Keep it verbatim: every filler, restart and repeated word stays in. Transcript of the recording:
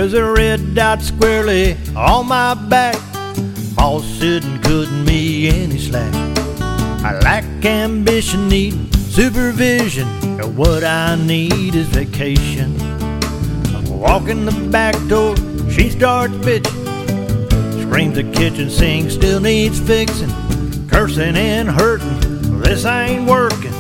There's a red dot squarely on my back. Boss sitting cutting me any slack. I lack ambition, need supervision. But what I need is vacation. I walk in the back door, she starts bitching. Screams the kitchen sink still needs fixing. Cursing and hurting, this ain't working.